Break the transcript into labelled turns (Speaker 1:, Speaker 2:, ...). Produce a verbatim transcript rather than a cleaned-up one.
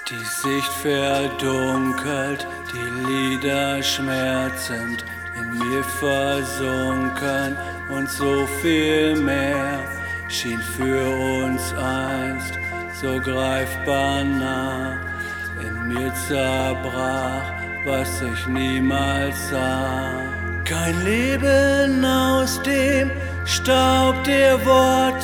Speaker 1: Die Sicht verdunkelt, die Lider schmerzend, in mir versunken und so viel mehr schien für uns einst so greifbar nah. In mir zerbrach, was ich niemals sah. Kein Leben aus dem Staub der Worte,